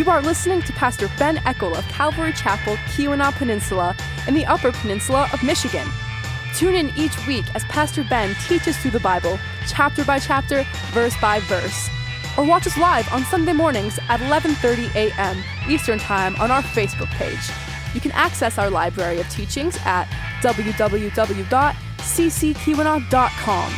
You are listening to Pastor Ben Eckel of Calvary Chapel, Keweenaw Peninsula, in the Upper Peninsula of Michigan. Tune in each week as Pastor Ben teaches through the Bible, chapter by chapter, verse by verse. Or watch us live on Sunday mornings at 11:30 a.m. Eastern Time on our Facebook page. You can access our library of teachings at www.cckeweenaw.com.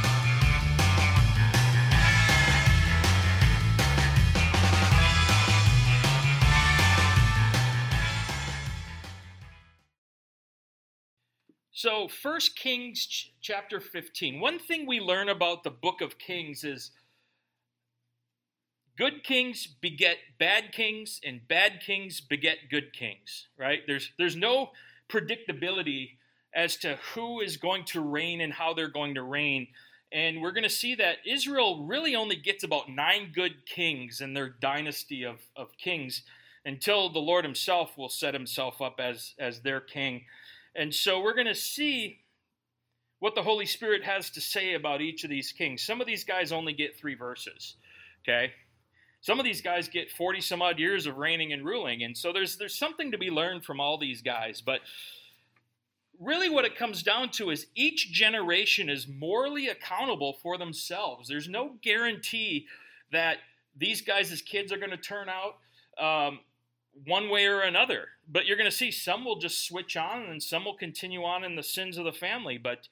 So 1 Kings chapter 15. One thing we learn about the book of Kings is good kings beget bad kings, and bad kings beget good kings, right? There's no predictability as to who is going to reign and how they're going to reign. And we're going to see that Israel really only gets about 9 good kings in their dynasty of kings until the Lord himself will set himself up as their king. And so we're going to see what the Holy Spirit has to say about each of these kings. Some of these guys only get 3 verses, okay? Some of these guys get 40 some odd years of reigning and ruling. And so there's something to be learned from all these guys. But really what it comes down to is each generation is morally accountable for themselves. There's no guarantee that these guys as kids are going to turn out one way or another. But you're going to see some will just switch on and some will continue on in the sins of the family. But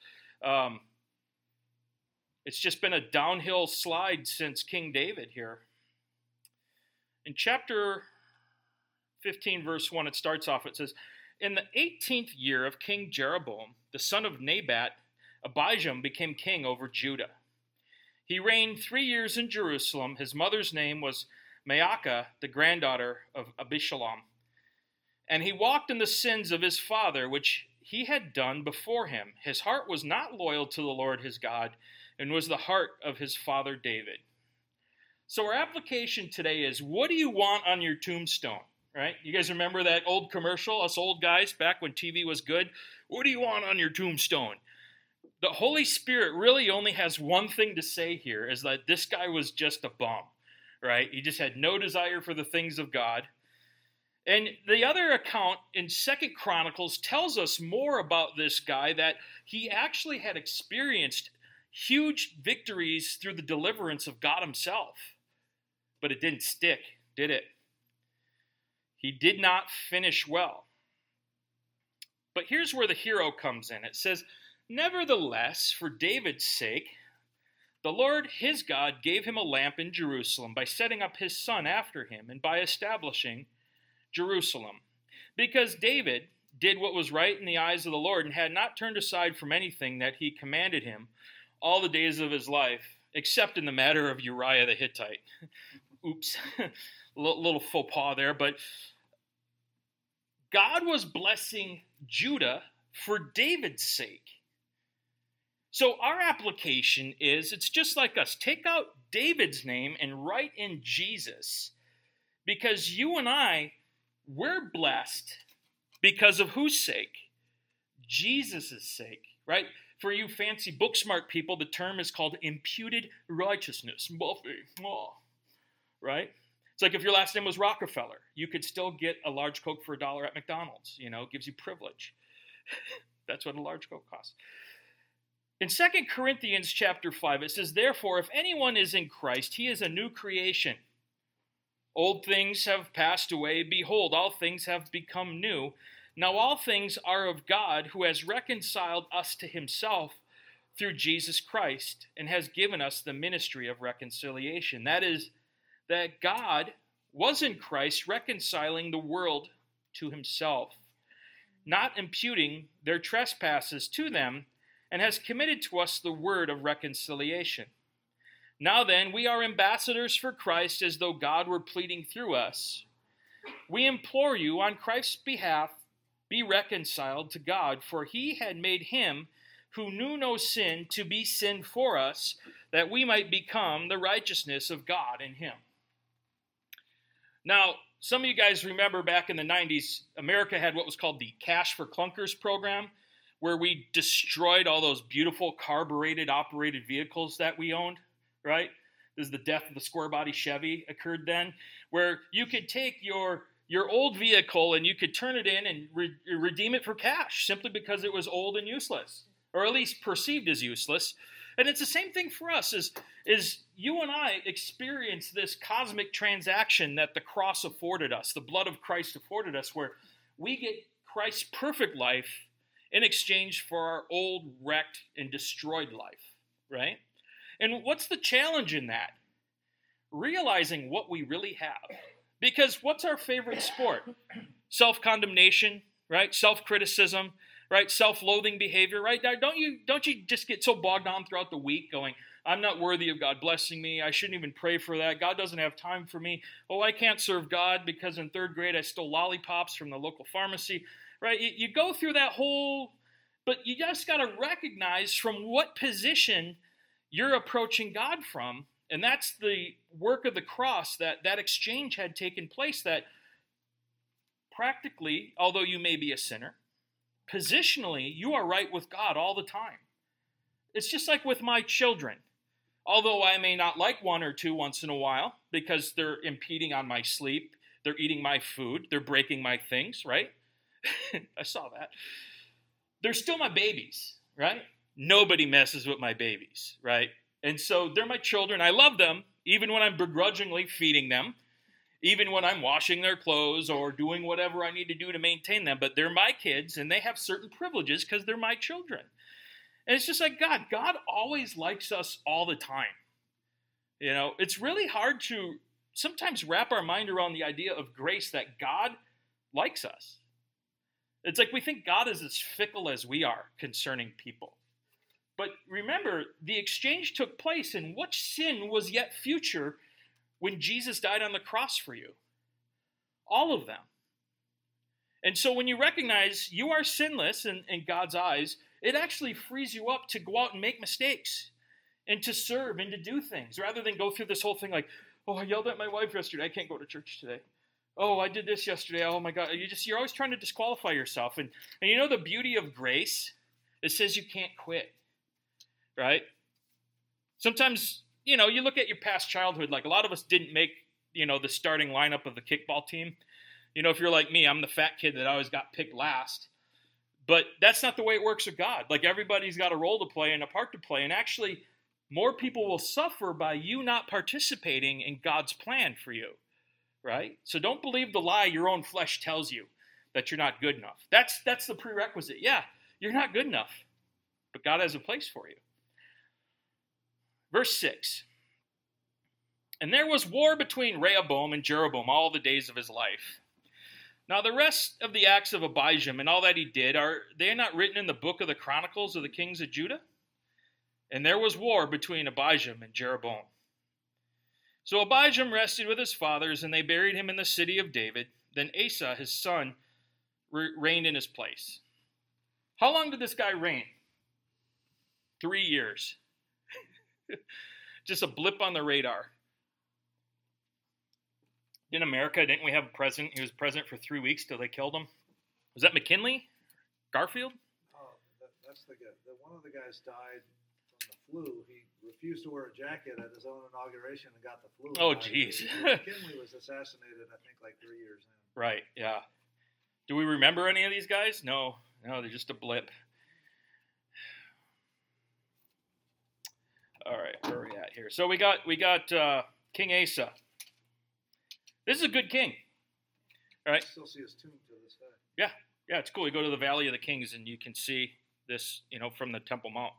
it's just been a downhill slide since King David here. In chapter 15, verse 1, it starts off, it says, "In the 18th year of King Jeroboam, the son of Nebat, Abijam became king over Judah. He reigned 3 years in Jerusalem. His mother's name was Maacah, the granddaughter of Abishalom. And he walked in the sins of his father, which he had done before him. His heart was not loyal to the Lord his God, and was the heart of his father David." So our application today is, what do you want on your tombstone, right? You guys remember that old commercial, us old guys, back when TV was good? What do you want on your tombstone? The Holy Spirit really only has one thing to say here, is that this guy was just a bum, right? He just had no desire for the things of God. And the other account in 2 Chronicles tells us more about this guy, that he actually had experienced huge victories through the deliverance of God himself. But it didn't stick, did it? He did not finish well. But here's where the hero comes in. It says, "Nevertheless, for David's sake, the Lord his God gave him a lamp in Jerusalem by setting up his son after him and by establishing Jerusalem. Because David did what was right in the eyes of the Lord and had not turned aside from anything that he commanded him all the days of his life, except in the matter of Uriah the Hittite." Oops, little faux pas there. But God was blessing Judah for David's sake. So our application is, it's just like us. Take out David's name and write in Jesus. Because you and I, we're blessed because of whose sake? Jesus' sake, right? For you fancy book smart people, the term is called imputed righteousness. Buffy. Oh. Right? It's like if your last name was Rockefeller, you could still get a large Coke for $1 at McDonald's. You know, it gives you privilege. That's what a large Coke costs. In 2 Corinthians chapter 5, it says, "Therefore, if anyone is in Christ, he is a new creation. Old things have passed away. Behold, all things have become new. Now all things are of God, who has reconciled us to himself through Jesus Christ, and has given us the ministry of reconciliation." That is, that God was in Christ reconciling the world to himself, not imputing their trespasses to them, and has committed to us the word of reconciliation. Now then, we are ambassadors for Christ, as though God were pleading through us. We implore you, on Christ's behalf, be reconciled to God, for he had made him who knew no sin to be sin for us, that we might become the righteousness of God in him. Now, some of you guys remember back in the 90s, America had what was called the Cash for Clunkers program, where we destroyed all those beautiful carbureted operated vehicles that we owned, right? This is the death of the square body Chevy occurred then, where you could take your old vehicle and you could turn it in and redeem it for cash simply because it was old and useless, or at least perceived as useless. And it's the same thing for us, is you and I experience this cosmic transaction that the cross afforded us, the blood of Christ afforded us, where we get Christ's perfect life in exchange for our old, wrecked, and destroyed life, right? And what's the challenge in that? Realizing what we really have. Because what's our favorite sport? Self-condemnation, right? Self-criticism, right? Self-loathing behavior, right? Don't you just get so bogged down throughout the week going, I'm not worthy of God blessing me. I shouldn't even pray for that. God doesn't have time for me. Oh, I can't serve God because in third grade I stole lollipops from the local pharmacy, right? You go through that whole, but you just got to recognize from what position you're approaching God from. And that's the work of the cross, that exchange had taken place, that practically, although you may be a sinner, positionally, you are right with God all the time. It's just like with my children. Although I may not like one or two once in a while because they're impeding on my sleep, they're eating my food, they're breaking my things, right? I saw that. They're still my babies, right? Nobody messes with my babies, right? And so they're my children. I love them, even when I'm begrudgingly feeding them, even when I'm washing their clothes or doing whatever I need to do to maintain them. But they're my kids, and they have certain privileges because they're my children. And it's just like God. God always likes us all the time. You know, it's really hard to sometimes wrap our mind around the idea of grace, that God likes us. It's like we think God is as fickle as we are concerning people. But remember, the exchange took place, and what sin was yet future when Jesus died on the cross for you? All of them. And so when you recognize you are sinless in God's eyes, it actually frees you up to go out and make mistakes and to serve and to do things rather than go through this whole thing like, oh, I yelled at my wife yesterday. I can't go to church today. Oh, I did this yesterday. Oh my God. You're always trying to disqualify yourself. And you know the beauty of grace? It says you can't quit, right? Sometimes, you know, you look at your past childhood, like a lot of us didn't make, you know, the starting lineup of the kickball team. You know, if you're like me, I'm the fat kid that always got picked last. But that's not the way it works with God. Like everybody's got a role to play and a part to play. And actually, more people will suffer by you not participating in God's plan for you, right? So don't believe the lie your own flesh tells you that you're not good enough. That's the prerequisite. Yeah, you're not good enough, but God has a place for you. Verse 6. And there was war between Rehoboam and Jeroboam all the days of his life. Now the rest of the acts of Abijam and all that he did, are they not written in the book of the Chronicles of the kings of Judah? And there was war between Abijam and Jeroboam. So Abijam rested with his fathers, and they buried him in the city of David. Then Asa, his son, reigned in his place. How long did this guy reign? 3 years. Just a blip on the radar. In America, didn't we have a president? He was president for 3 weeks till they killed him. Was that McKinley? Garfield? Oh, that's the guy. One of the guys died from the flu. He refused to wear a jacket at his own inauguration and got the flu. Oh, jeez. McKinley was assassinated, I think, like 3 years in. Right, yeah. Do we remember any of these guys? No, they're just a blip. All right, where are we at here? So we got King Asa. This is a good king. All right. I still see his tomb to this day. Yeah, it's cool. You go to the Valley of the Kings and you can see this, you know, from the Temple Mount.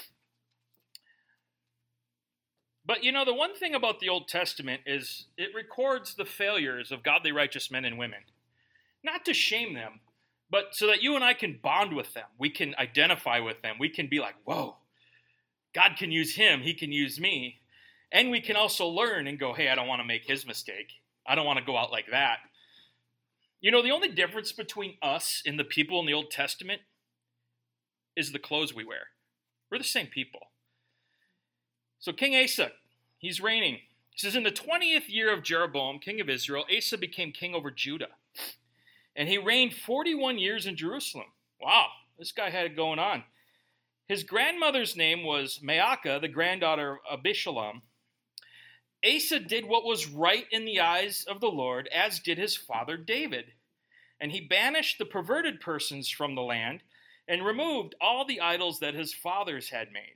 But, you know, the one thing about the Old Testament is it records the failures of godly, righteous men and women. Not to shame them, but so that you and I can bond with them. We can identify with them. We can be like, whoa, God can use him. He can use me. And we can also learn and go, hey, I don't want to make his mistake. I don't want to go out like that. You know, the only difference between us and the people in the Old Testament is the clothes we wear. We're the same people. So King Asa, he's reigning. He says, in the 20th year of Jeroboam, king of Israel, Asa became king over Judah. And he reigned 41 years in Jerusalem. Wow, this guy had it going on. His grandmother's name was Maacah, the granddaughter of Abishalom. Asa did what was right in the eyes of the Lord, as did his father David. And he banished the perverted persons from the land and removed all the idols that his fathers had made.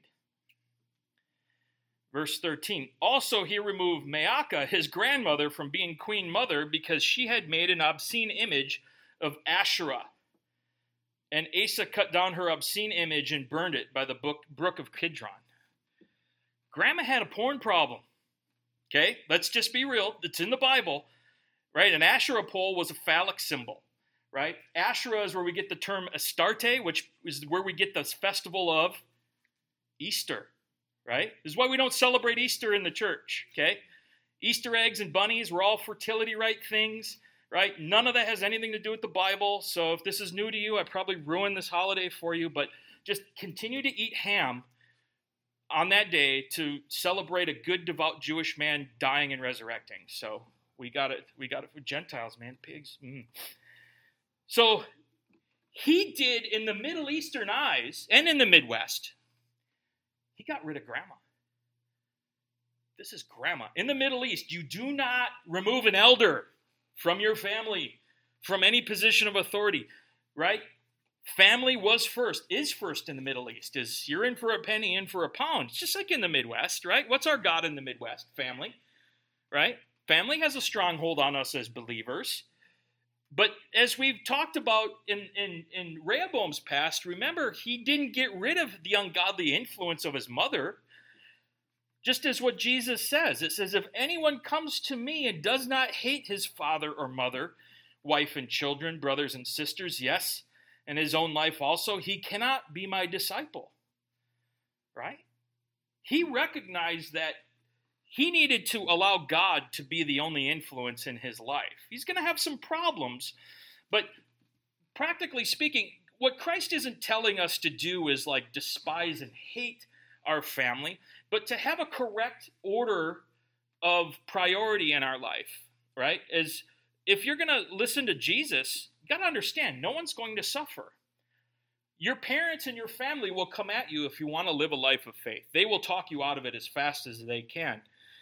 Verse 13, also he removed Maacah, his grandmother, from being queen mother because she had made an obscene image of Asherah. And Asa cut down her obscene image and burned it by the brook of Kidron. Grandma had a porn problem. Okay, let's just be real. It's in the Bible, right? An Asherah pole was a phallic symbol, right? Asherah is where we get the term Astarte, which is where we get this festival of Easter, right? This is why we don't celebrate Easter in the church, okay? Easter eggs and bunnies were all fertility right things, right? None of that has anything to do with the Bible. So if this is new to you, I probably ruined this holiday for you, but just continue to eat ham on that day to celebrate a good, devout Jewish man dying and resurrecting. So we got it for Gentiles, man, pigs. So he did in the Middle Eastern eyes and in the Midwest, he got rid of grandma. This is grandma. In the Middle East, you do not remove an elder from your family, from any position of authority, right? Family was first, is first in the Middle East. Is you're in for a penny, in for a pound. It's just like in the Midwest, right? What's our God in the Midwest? Family, right? Family has a stronghold on us as believers. But as we've talked about in Rehoboam's past, remember, he didn't get rid of the ungodly influence of his mother. Just as what Jesus says. It says, if anyone comes to me and does not hate his father or mother, wife and children, brothers and sisters, yes, and his own life also, he cannot be my disciple, right? He recognized that he needed to allow God to be the only influence in his life. He's going to have some problems, but practically speaking, what Christ isn't telling us to do is like despise and hate our family, but to have a correct order of priority in our life, right? As if you're going to listen to Jesus, you got to understand, no one's going to suffer. Your parents and your family will come at you if you want to live a life of faith. They will talk you out of it as fast as they can.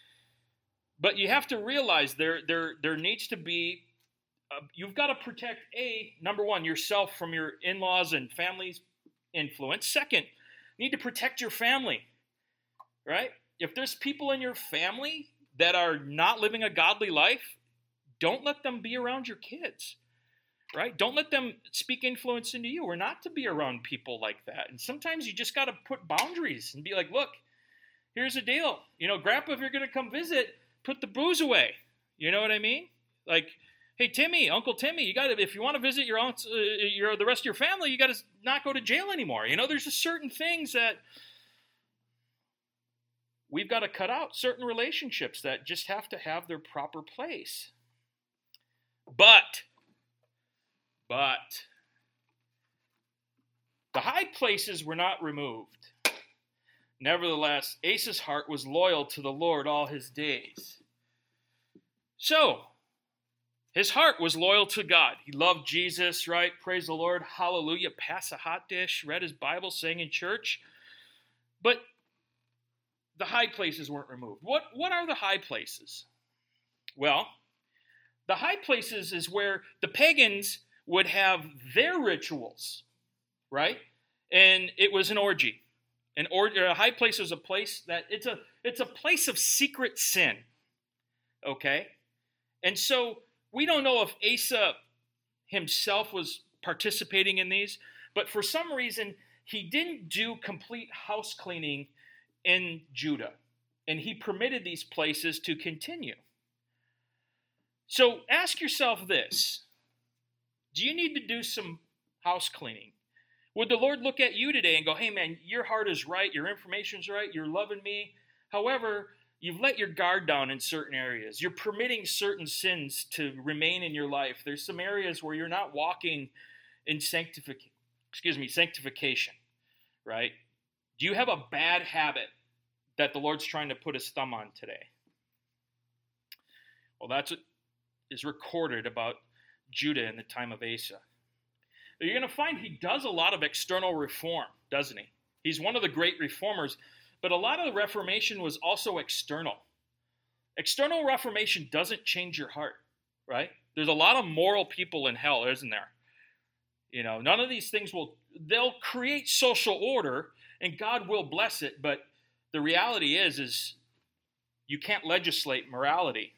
But you have to realize there needs to be, you've got to protect, number one, yourself from your in-laws and family's influence. Second, you need to protect your family, right? If there's people in your family that are not living a godly life, don't let them be around your kids. Right? Don't let them speak influence into you. We're not to be around people like that. And sometimes you just got to put boundaries and be like, look, here's the deal. You know, Grandpa, if you're going to come visit, put the booze away. You know what I mean? Like, hey, Timmy, Uncle Timmy, you got to, if you want to visit your aunts, the rest of your family, you got to not go to jail anymore. You know, there's just certain things that we've got to cut out, certain relationships that just have to have their proper place. But the high places were not removed. Nevertheless, Asa's heart was loyal to the Lord all his days. So, his heart was loyal to God. He loved Jesus, right? Praise the Lord. Hallelujah. Pass a hot dish, read his Bible, sang in church. But the high places weren't removed. What are the high places? Well, the high places is where the pagans would have their rituals, right? And it was an orgy. A high place is a place that it's a place of secret sin, okay? And so we don't know if Asa himself was participating in these, but for some reason he didn't do complete house cleaning in Judah, and he permitted these places to continue. So ask yourself this. Do you need to do some house cleaning? Would the Lord look at you today and go, hey man, your heart is right, your information's right, you're loving me. However, you've let your guard down in certain areas. You're permitting certain sins to remain in your life. There's some areas where you're not walking in sanctification, right? Do you have a bad habit that the Lord's trying to put his thumb on today? Well, that's what is recorded about Judah in the time of Asa. You're going to find he does a lot of external reform, doesn't he? He's one of the great reformers, but a lot of the Reformation was also external. External reformation doesn't change your heart, right? There's a lot of moral people in hell, isn't there? None of these things they'll create social order and God will bless it, but the reality is you can't legislate morality.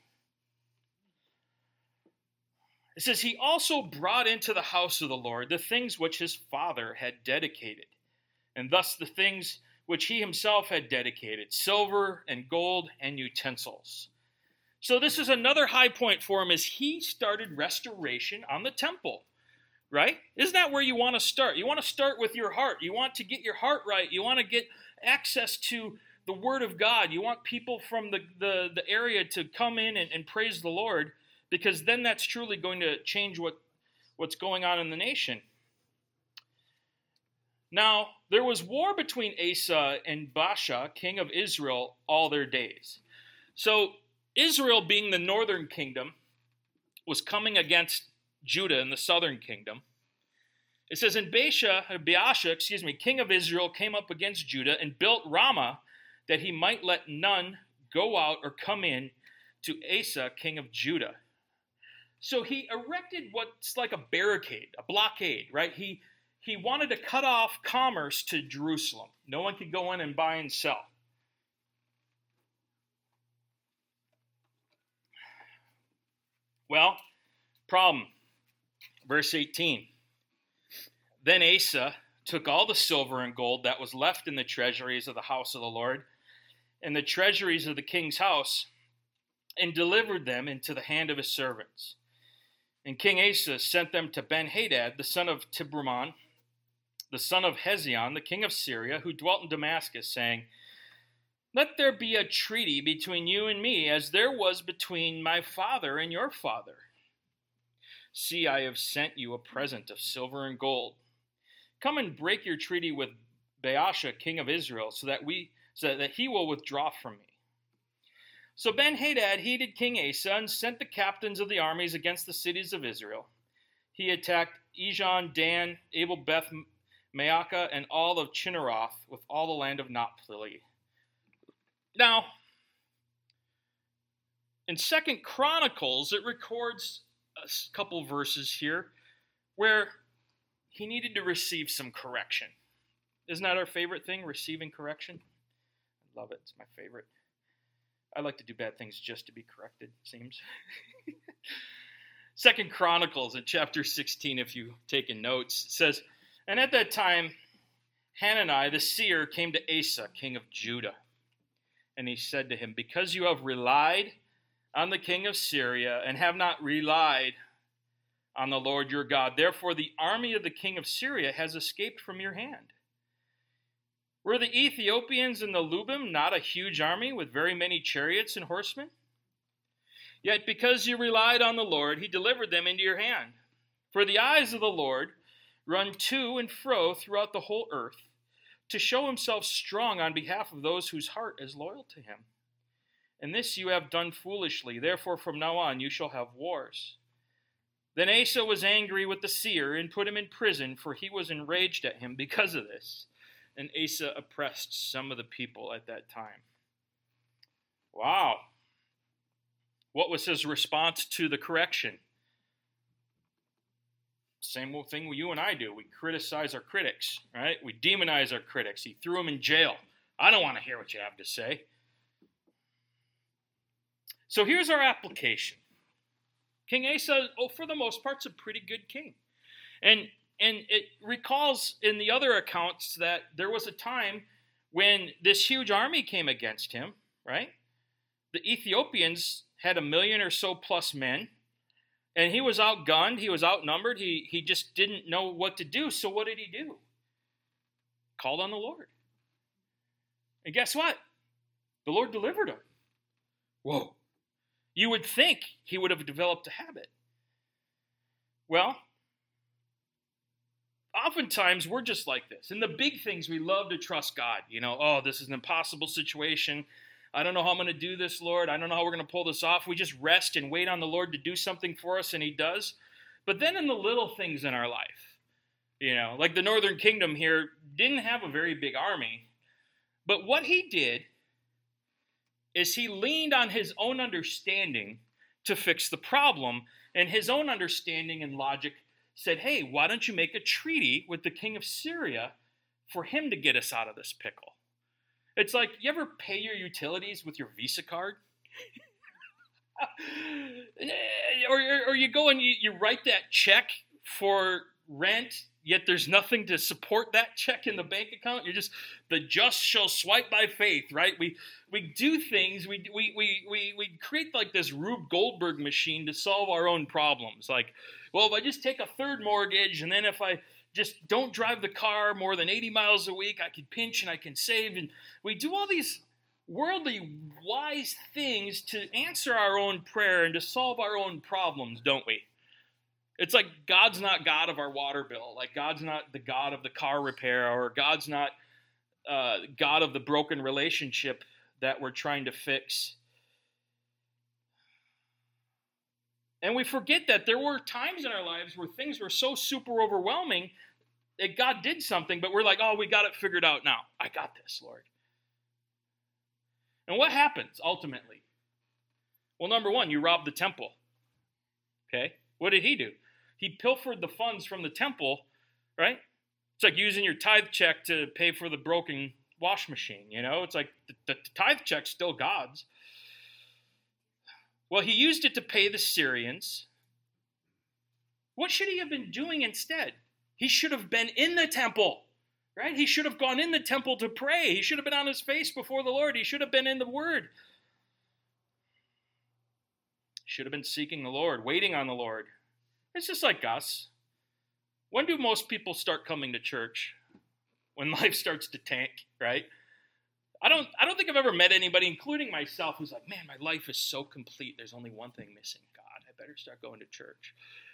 It says, he also brought into the house of the Lord the things which his father had dedicated, and thus the things which he himself had dedicated, silver and gold and utensils. So this is another high point for him as he started restoration on the temple, right? Isn't that where you want to start? You want to start with your heart. You want to get your heart right. You want to get access to the Word of God. You want people from the area to come in and praise the Lord, because then that's truly going to change what's going on in the nation. Now, there was war between Asa and Baasha, king of Israel, all their days. So Israel, being the northern kingdom, was coming against Judah in the southern kingdom. It says, and Baasha, king of Israel, came up against Judah and built Ramah, that he might let none go out or come in to Asa, king of Judah. So he erected what's like a barricade, a blockade, right? He wanted to cut off commerce to Jerusalem. No one could go in and buy and sell. Well, problem. Verse 18. Then Asa took all the silver and gold that was left in the treasuries of the house of the Lord and the treasuries of the king's house, and delivered them into the hand of his servants. And King Asa sent them to Ben-Hadad, the son of Tibramon, the son of Hezion, the king of Syria, who dwelt in Damascus, saying, let there be a treaty between you and me, as there was between my father and your father. See, I have sent you a present of silver and gold. Come and break your treaty with Baasha, king of Israel, so that he will withdraw from me. So Ben-Hadad heeded King Asa and sent the captains of the armies against the cities of Israel. He attacked Ijon, Dan, Abel-Beth, Maacah, and all of Chinneroth with all the land of Naphtali. Now, in 2 Chronicles, it records a couple verses here where he needed to receive some correction. Isn't that our favorite thing, receiving correction? I love it. It's my favorite. I like to do bad things just to be corrected, it seems. 2 Chronicles in chapter 16, if you've taken notes, it says, and at that time, Hanani the seer came to Asa, king of Judah. And he said to him, because you have relied on the king of Syria and have not relied on the Lord your God, therefore the army of the king of Syria has escaped from your hand. Were the Ethiopians and the Lubim not a huge army with very many chariots and horsemen? Yet because you relied on the Lord, he delivered them into your hand. For the eyes of the Lord run to and fro throughout the whole earth, to show himself strong on behalf of those whose heart is loyal to him. And this you have done foolishly. Therefore from now on you shall have wars. Then Asa was angry with the seer and put him in prison, for he was enraged at him because of this. And Asa oppressed some of the people at that time. Wow. What was his response to the correction? Same thing you and I do. We criticize our critics, right? We demonize our critics. He threw them in jail. I don't want to hear what you have to say. So here's our application. King Asa, for the most part, is a pretty good king. And it recalls in the other accounts that there was a time when this huge army came against him, right? The Ethiopians had 1 million or so plus men, and he was outgunned, he was outnumbered, he just didn't know what to do. So what did he do? Called on the Lord. And guess what? The Lord delivered him. Whoa. You would think he would have developed a habit. Well, oftentimes we're just like this. In the big things, we love to trust God. Oh, this is an impossible situation. I don't know how I'm going to do this, Lord. I don't know how we're going to pull this off. We just rest and wait on the Lord to do something for us, and he does. But then in the little things in our life, like the northern kingdom here didn't have a very big army. But what he did is he leaned on his own understanding to fix the problem, and his own understanding and logic said, hey, why don't you make a treaty with the king of Syria for him to get us out of this pickle? It's like, you ever pay your utilities with your Visa card? or you go and you write that check for rent, yet there's nothing to support that check in the bank account. You're just, the just shall swipe by faith, right? We do things, we create like this Rube Goldberg machine to solve our own problems. Like, well, if I just take a third mortgage, and then if I just don't drive the car more than 80 miles a week, I can pinch and I can save. And we do all these worldly wise things to answer our own prayer and to solve our own problems, don't we? It's like God's not God of our water bill. Like God's not the God of the car repair, or God's not God of the broken relationship that we're trying to fix. And we forget that there were times in our lives where things were so super overwhelming that God did something, but we're like, oh, we got it figured out now. I got this, Lord. And what happens ultimately? Well, number one, you robbed the temple. Okay? What did he do? He pilfered the funds from the temple, right? It's like using your tithe check to pay for the broken wash machine, you know? It's like the tithe check's still God's. Well, he used it to pay the Syrians. What should he have been doing instead? He should have been in the temple, right? He should have gone in the temple to pray. He should have been on his face before the Lord. He should have been in the Word. He should have been seeking the Lord, waiting on the Lord. It's just like us. When do most people start coming to church? When life starts to tank, right? I don't think I've ever met anybody, including myself, who's like, man, my life is so complete. There's only one thing missing. God, I better start going to church.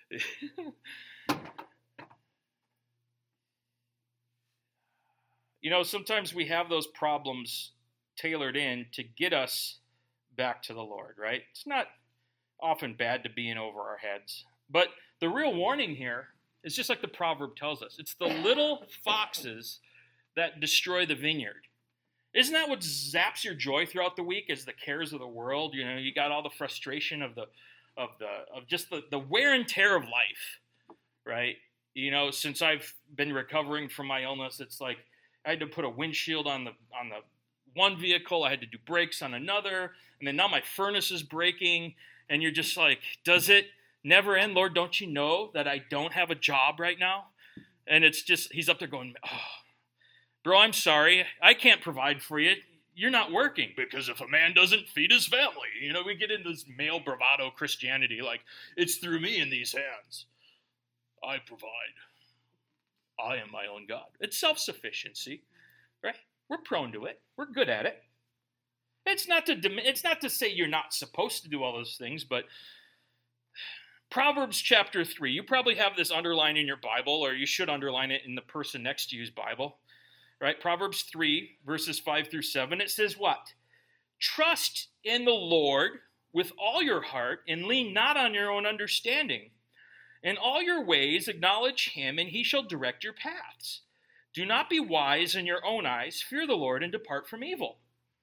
You know, sometimes we have those problems tailored in to get us back to the Lord, right? It's not often bad to be in over our heads. But the real warning here is just like the proverb tells us. It's the little foxes that destroy the vineyard. Isn't that what zaps your joy throughout the week, is the cares of the world? You know, you got all the frustration of just the wear and tear of life, right? You know, since I've been recovering from my illness, it's like I had to put a windshield on the one vehicle, I had to do brakes on another, and then now my furnace is breaking, and you're just like, does it never end? Lord, don't you know that I don't have a job right now? And it's just, he's up there going, oh, bro, I'm sorry, I can't provide for you. You're not working, because if a man doesn't feed his family, you know, we get into this male bravado Christianity, like, it's through me in these hands. I provide. I am my own God. It's self-sufficiency, right? We're prone to it. We're good at it. It's not to say you're not supposed to do all those things, but Proverbs chapter 3, you probably have this underlined in your Bible, or you should underline it in the person next to you's Bible, right? Proverbs 3, verses 5 through 7, it says what? Trust in the Lord with all your heart and lean not on your own understanding. In all your ways acknowledge him, and he shall direct your paths. Do not be wise in your own eyes. Fear the Lord and depart from evil.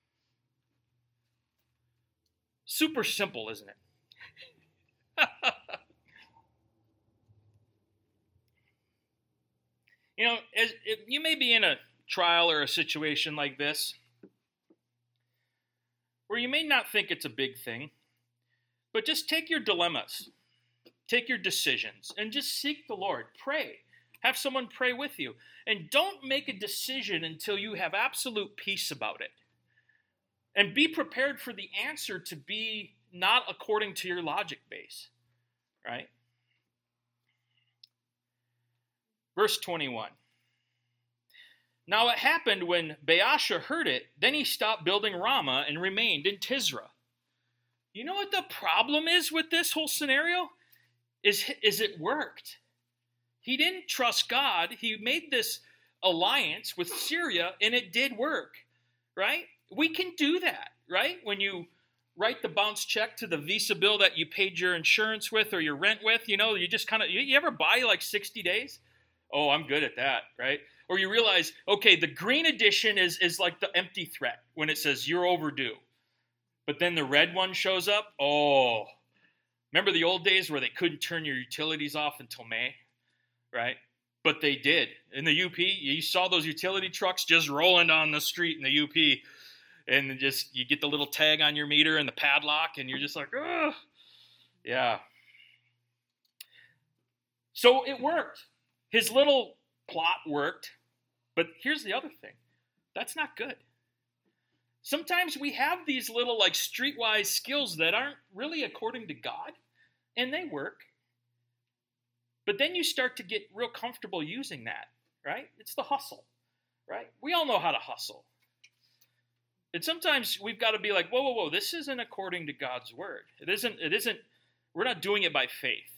Super simple, isn't it? You know, you may be in a trial or a situation like this where you may not think it's a big thing, but just take your dilemmas. Take your decisions and just seek the Lord. Pray. Have someone pray with you. And don't make a decision until you have absolute peace about it. And be prepared for the answer to be not according to your logic base. Right? Verse 21. Now it happened when Baasha heard it, then he stopped building Ramah and remained in Tisra. You know what the problem is with this whole scenario? Is it worked. He didn't trust God. He made this alliance with Syria, and it did work, right? We can do that, right? When you write the bounce check to the Visa bill that you paid your insurance with or your rent with, you know, you just kind of, you ever buy like 60 days? Oh, I'm good at that, right? Or you realize, okay, the green edition is like the empty threat when it says you're overdue. But then the red one shows up. Oh, remember the old days where they couldn't turn your utilities off until May, right? But they did. In the UP, you saw those utility trucks just rolling down the street in the UP, and just you get the little tag on your meter and the padlock, and you're just like, oh, yeah. So it worked. His little plot worked. But here's the other thing. That's not good. Sometimes we have these little like streetwise skills that aren't really according to God, and they work. But then you start to get real comfortable using that, right? It's the hustle, right? We all know how to hustle. And sometimes we've got to be like, whoa, this isn't according to God's word. It isn't, we're not doing it by faith.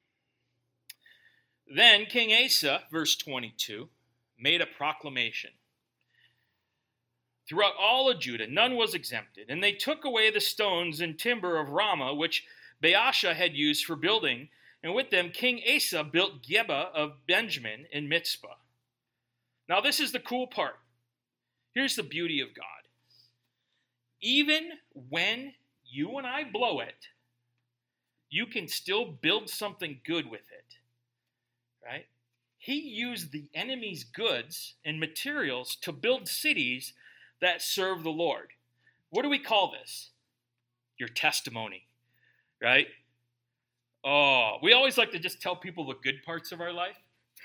Then King Asa, verse 22, made a proclamation. Throughout all of Judah, none was exempted, and they took away the stones and timber of Ramah, which Baasha had used for building, and with them King Asa built Geba of Benjamin in Mizpah. Now this is the cool part. Here's the beauty of God. Even when you and I blow it, you can still build something good with it, right? He used the enemy's goods and materials to build cities that serve the Lord. What do we call this? Your testimony, right? Oh, we always like to just tell people the good parts of our life.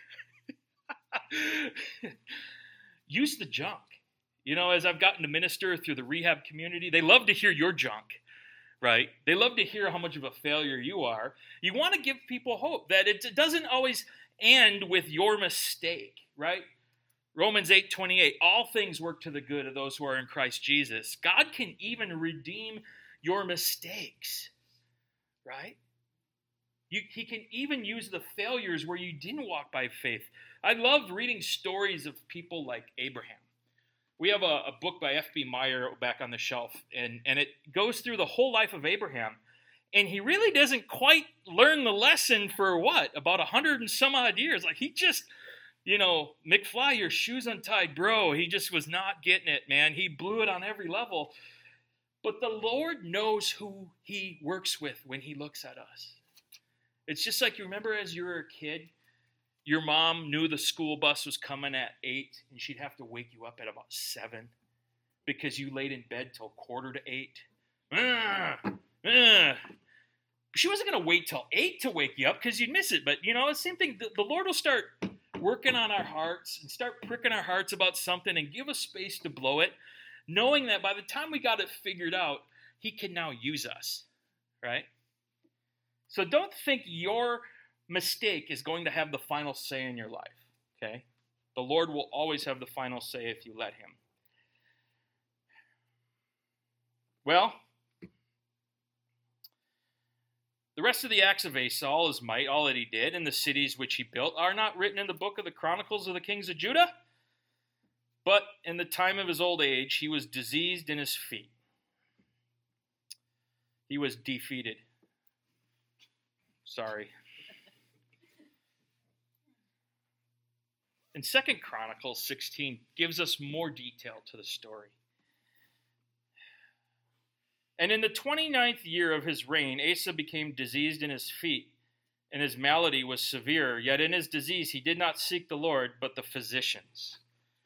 Use the junk. You know, as I've gotten to minister through the rehab community, they love to hear your junk, right? They love to hear how much of a failure you are. You want to give people hope that it doesn't always end with your mistake, right? Romans 8:28, all things work to the good of those who are in Christ Jesus. God can even redeem your mistakes, right? He can even use the failures where you didn't walk by faith. I love reading stories of people like Abraham. We have a book by F.B. Meyer back on the shelf, and it goes through the whole life of Abraham. And he really doesn't quite learn the lesson for about 100 and some odd years. Like he just, McFly, your shoes untied, bro. He just was not getting it, man. He blew it on every level. But the Lord knows who he works with when he looks at us. It's just like you remember as you were a kid, your mom knew the school bus was coming at 8 and she'd have to wake you up at about 7 because you laid in bed till 7:45. She wasn't going to wait till 8 to wake you up because you'd miss it. But, the same thing. The Lord will start working on our hearts and start pricking our hearts about something and give us space to blow it, knowing that by the time we got it figured out, he can now use us, right? So don't think your mistake is going to have the final say in your life, okay? The Lord will always have the final say if you let him. Well, the rest of the acts of Asa, all his might, all that he did, and the cities which he built, are not written in the book of the Chronicles of the Kings of Judah? But in the time of his old age, he was diseased in his feet. He was defeated. Sorry. And 2 Chronicles 16 gives us more detail to the story. And in the 29th year of his reign, Asa became diseased in his feet, and his malady was severe. Yet in his disease he did not seek the Lord, but the physicians.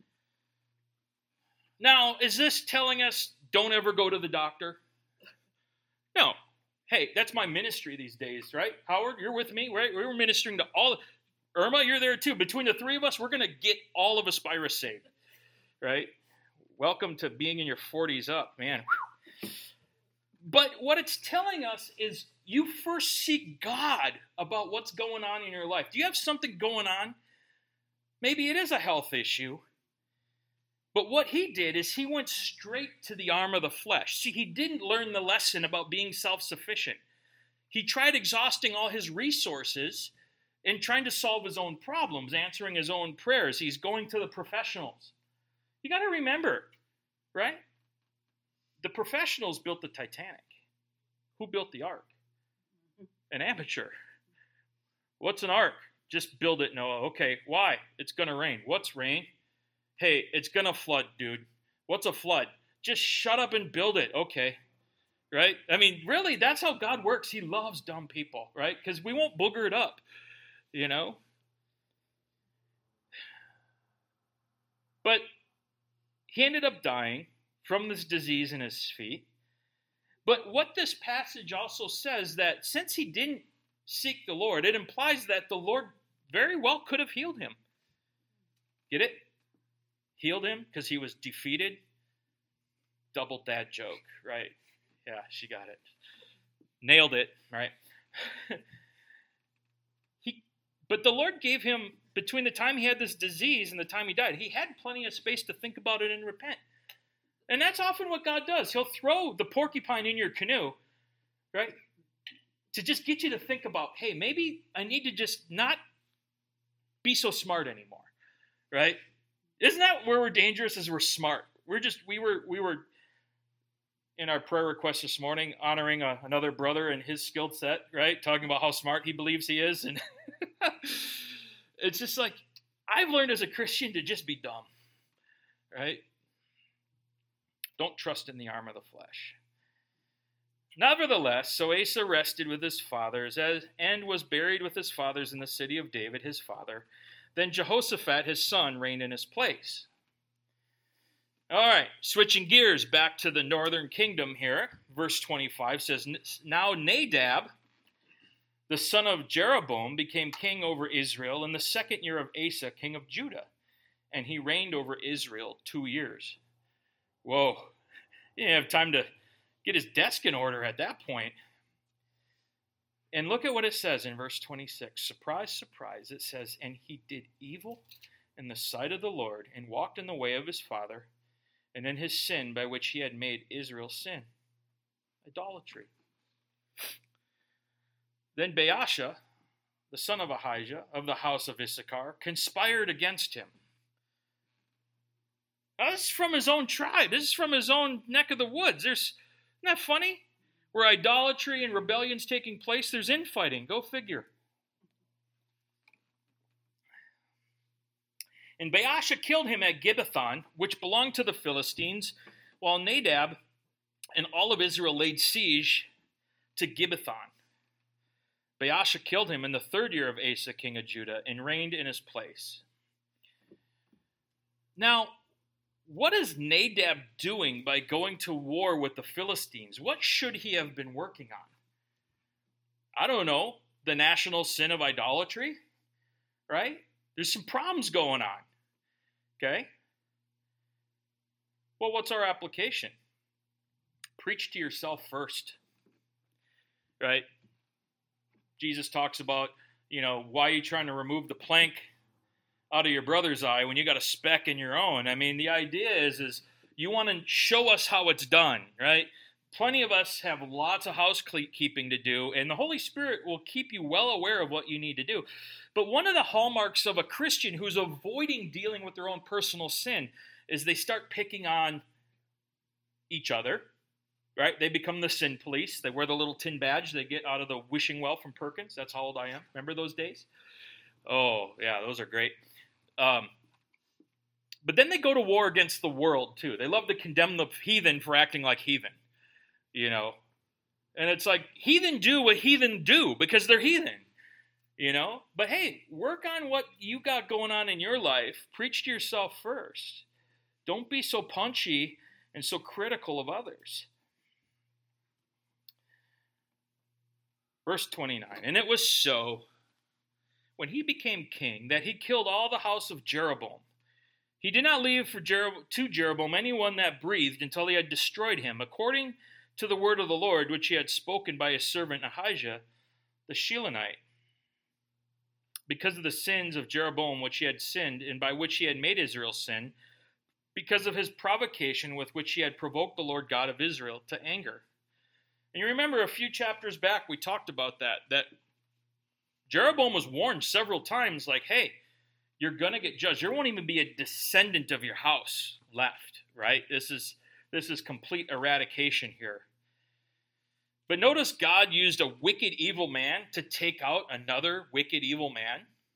Now, is this telling us don't ever go to the doctor? No. Hey, that's my ministry these days, right? Howard, you're with me, right? We're ministering to all. Irma, you're there too. Between the three of us, we're going to get all of Aspira saved, right? Welcome to being in your 40s up, man. Whew. But what it's telling us is you first seek God about what's going on in your life. Do you have something going on? Maybe it is a health issue. But what he did is he went straight to the arm of the flesh. See, he didn't learn the lesson about being self-sufficient. He tried exhausting all his resources and trying to solve his own problems, answering his own prayers. He's going to the professionals. You got to remember, right? The professionals built the Titanic. Who built the ark? An amateur. What's an ark? Just build it, Noah. Okay, why? It's going to rain. What's rain? Hey, it's going to flood, dude. What's a flood? Just shut up and build it. Okay. right? I mean, really, that's how God works. He loves dumb people, right? Because we won't booger it up, you know? But he ended up dying from this disease in his feet. But what this passage also says, that since he didn't seek the Lord, it implies that the Lord very well could have healed him. Get it? Healed him because he was defeated. Double dad joke, right? Yeah, she got it. Nailed it, right? But the Lord gave him, between the time he had this disease and the time he died, he had plenty of space to think about it and repent. And that's often what God does. He'll throw the porcupine in your canoe, right? To just get you to think about, hey, maybe I need to just not be so smart anymore, right? Isn't that where we're dangerous, is we're smart? We were in our prayer request this morning, honoring another brother and his skill set, right? Talking about how smart he believes he is. And it's just like, I've learned as a Christian to just be dumb, right? Don't trust in the arm of the flesh. Nevertheless, so Asa rested with his fathers and was buried with his fathers in the city of David, his father. Then Jehoshaphat, his son, reigned in his place. All right, switching gears back to the northern kingdom here. Verse 25 says, Now Nadab, the son of Jeroboam, became king over Israel in the 2nd year of Asa, king of Judah, and he reigned over Israel 2 years. Whoa, he didn't have time to get his desk in order at that point. And look at what it says in verse 26. Surprise, surprise. It says, And he did evil in the sight of the Lord, and walked in the way of his father, and in his sin by which he had made Israel sin. Idolatry. Then Baasha, the son of Ahijah, of the house of Issachar, conspired against him. Now, this is from his own tribe. This is from his own neck of the woods. Isn't that funny? Where idolatry and rebellion's taking place, there's infighting. Go figure. And Baasha killed him at Gibbethon, which belonged to the Philistines, while Nadab and all of Israel laid siege to Gibbethon. Baasha killed him in the 3rd year of Asa, king of Judah, and reigned in his place. Now, what is Nadab doing by going to war with the Philistines? What should he have been working on? I don't know. The national sin of idolatry, right? There's some problems going on, okay? Well, what's our application? Preach to yourself first, right? Jesus talks about, why are you trying to remove the plank out of your brother's eye when you got a speck in your own? I mean, the idea is you want to show us how it's done, right? Plenty of us have lots of housekeeping to do, and the Holy Spirit will keep you well aware of what you need to do. But one of the hallmarks of a Christian who's avoiding dealing with their own personal sin is they start picking on each other, right? They become the sin police. They wear the little tin badge they get out of the wishing well from Perkins. That's how old I am. Remember those days? Oh, yeah, those are great. But then they go to war against the world, too. They love to condemn the heathen for acting like heathen, And it's like, heathen do what heathen do because they're heathen, But hey, work on what you got going on in your life. Preach to yourself first. Don't be so punchy and so critical of others. Verse 29, And it was so, when he became king, that he killed all the house of Jeroboam. He did not leave to Jeroboam anyone that breathed until he had destroyed him, according to the word of the Lord, which he had spoken by his servant Ahijah the Shilonite. Because of the sins of Jeroboam which he had sinned, and by which he had made Israel sin, because of his provocation with which he had provoked the Lord God of Israel to anger. And you remember a few chapters back we talked about that Jeroboam was warned several times, like, hey, you're going to get judged. There won't even be a descendant of your house left, right? This is complete eradication here. But notice God used a wicked, evil man to take out another wicked, evil man.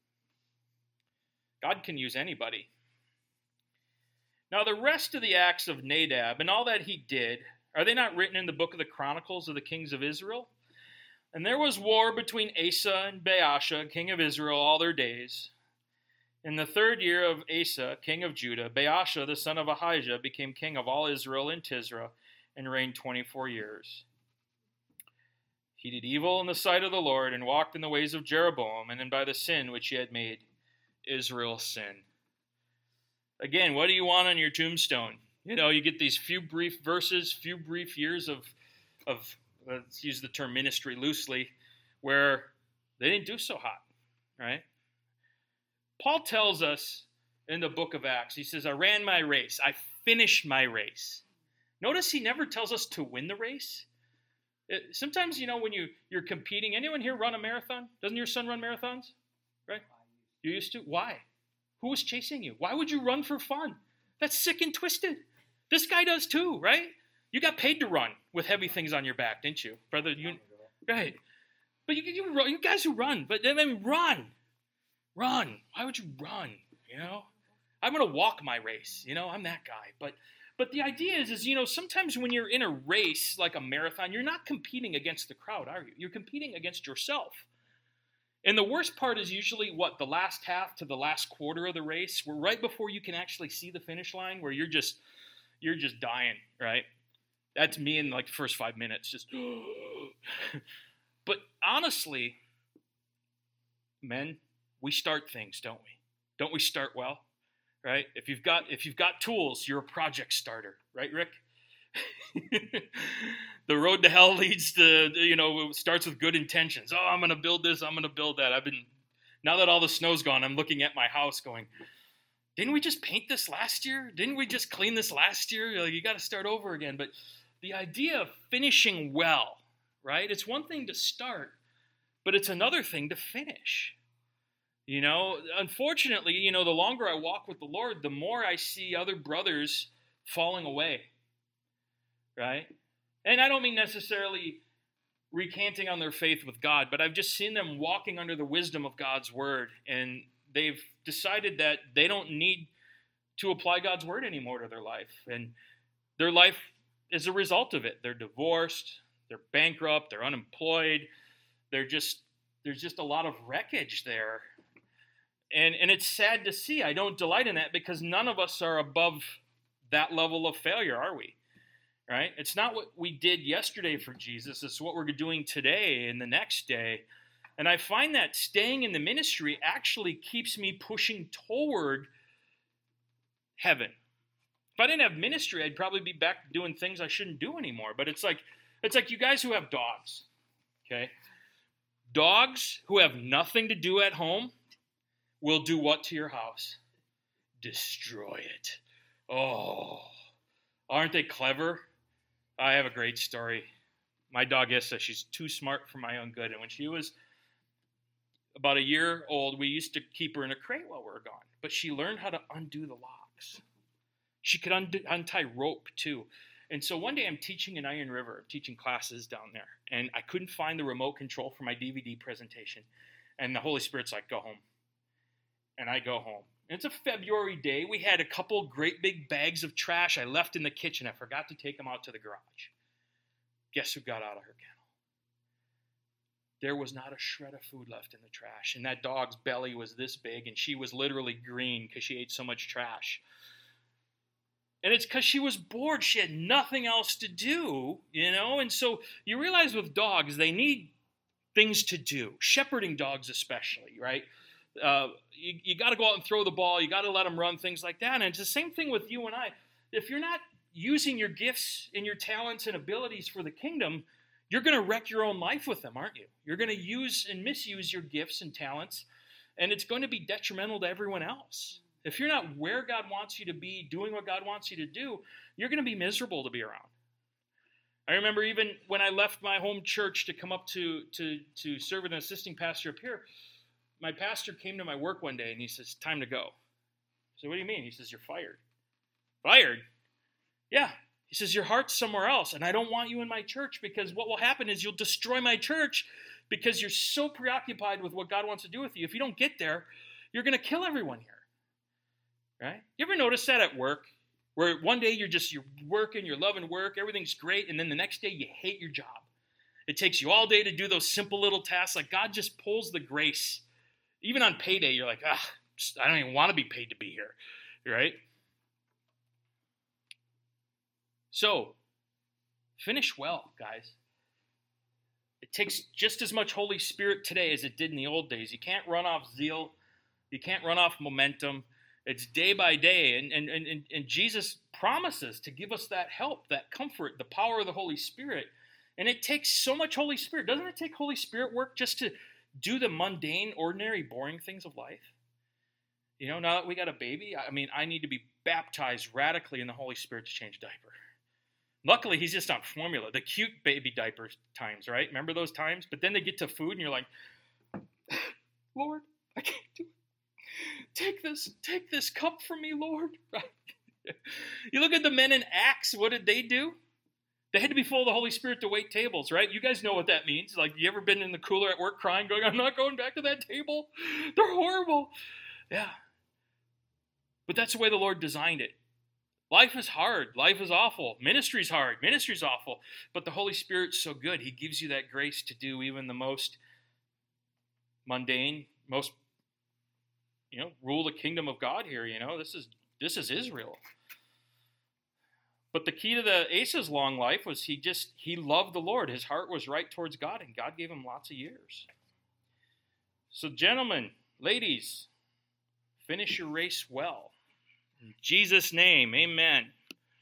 God can use anybody. Now, the rest of the acts of Nadab and all that he did Are they not written in the book of the Chronicles of the kings of Israel? And there was war between Asa and Baasha, king of Israel, all their days. In the 3rd year of Asa, king of Judah, Baasha, the son of Ahijah, became king of all Israel in Tisra and reigned 24 years. He did evil in the sight of the Lord and walked in the ways of Jeroboam, and then by the sin which he had made Israel sin. Again, what do you want on your tombstone? You know, you get these few brief verses, few brief years of let's use the term ministry loosely, where they didn't do so hot, right? Paul tells us in the book of Acts, he says, I ran my race. I finished my race. Notice he never tells us to win the race. Sometimes, you know, when you're competing, anyone here run a marathon? Doesn't your son run marathons? Right? You used to? Why? Who was chasing you? Why would you run for fun? That's sick and twisted. This guy does too, right? You got paid to run with heavy things on your back, didn't you? Brother, right. But you guys who run, but I mean, run. Why would you run, you know? I'm going to walk my race, you know? I'm that guy. But the idea is, you know, sometimes when you're in a race like a marathon, you're not competing against the crowd, are you? You're competing against yourself. And the worst part is usually the last half to the last quarter of the race, where right before you can actually see the finish line, where you're just dying, right? That's me in like the first 5 minutes, just. But honestly, men, we start things, don't we? Don't we start well, right? If you've got tools, you're a project starter, right, Rick? The road to hell leads to, you know, it starts with good intentions. Oh, I'm going to build this. I'm going to build that. Now that all the snow's gone, I'm looking at my house going, didn't we just paint this last year? Didn't we just clean this last year? You got to start over again. But the idea of finishing well, right? It's one thing to start, but it's another thing to finish. You know, unfortunately, you know, the longer I walk with the Lord, the more I see other brothers falling away, right? And I don't mean necessarily recanting on their faith with God, but I've just seen them walking under the wisdom of God's word, and they've decided that they don't need to apply God's word anymore to their life. And their life is a result of it. They're divorced, they're bankrupt, they're unemployed, there's just a lot of wreckage there. And it's sad to see. I don't delight in that, because none of us are above that level of failure, are we? Right? It's not what we did yesterday for Jesus. It's what we're doing today and the next day. And I find that staying in the ministry actually keeps me pushing toward heaven. If I didn't have ministry, I'd probably be back doing things I shouldn't do anymore. But it's like you guys who have dogs, okay? Dogs who have nothing to do at home will do what to your house? Destroy it. Oh, aren't they clever? I have a great story. My dog Issa, she's too smart for my own good. And when she was about a year old, we used to keep her in a crate while we were gone. But she learned how to undo the locks. She could untie rope too. And so one day I'm teaching in Iron River, teaching classes down there. And I couldn't find the remote control for my DVD presentation. And the Holy Spirit's like, go home. And I go home. And it's a February day. We had a couple great big bags of trash I left in the kitchen. I forgot to take them out to the garage. Guess who got out of her kennel? There was not a shred of food left in the trash. And that dog's belly was this big, and she was literally green because she ate so much trash. And it's because she was bored. She had nothing else to do, you know? And so you realize with dogs, they need things to do. Shepherding dogs especially, right? You got to go out and throw the ball. You got to let them run, things like that. And it's the same thing with you and I. If you're not using your gifts and your talents and abilities for the kingdom, you're going to wreck your own life with them, aren't you? You're going to use and misuse your gifts and talents, and it's going to be detrimental to everyone else. If you're not where God wants you to be, doing what God wants you to do, you're going to be miserable to be around. I remember even when I left my home church to come up to serve as an assisting pastor up here, my pastor came to my work one day and he says, time to go. I said, what do you mean? He says, you're fired. Fired? Yeah. He says, your heart's somewhere else, and I don't want you in my church, because what will happen is you'll destroy my church because you're so preoccupied with what God wants to do with you. If you don't get there, you're going to kill everyone here. Right? You ever notice that at work? Where one day you're working, you're loving work, everything's great, and then the next day you hate your job. It takes you all day to do those simple little tasks. Like God just pulls the grace. Even on payday, you're like, I don't even want to be paid to be here, right? So, finish well, guys. It takes just as much Holy Spirit today as it did in the old days. You can't run off zeal. You can't run off momentum. It's day by day. And Jesus promises to give us that help, that comfort, the power of the Holy Spirit. And it takes so much Holy Spirit. Doesn't it take Holy Spirit work just to do the mundane, ordinary, boring things of life? You know, now that we got a baby, I need to be baptized radically in the Holy Spirit to change a diaper. Luckily, he's just on formula. The cute baby diaper times, right? Remember those times? But then they get to food and you're like, Lord, I can't do it. Take this cup from me, Lord. You look at the men in Acts, what did they do? They had to be full of the Holy Spirit to wait tables, right? You guys know what that means. Like, you ever been in the cooler at work crying, going, I'm not going back to that table. They're horrible. Yeah. But that's the way the Lord designed it. Life is hard. Life is awful. Ministry's hard. Ministry's awful. But the Holy Spirit's so good. He gives you that grace to do even the most mundane, most, rule the kingdom of God here. This is Israel. But the key to the Asa's long life was he loved the Lord. His heart was right towards God, and God gave him lots of years. So gentlemen, ladies, finish your race well. In Jesus' name, amen.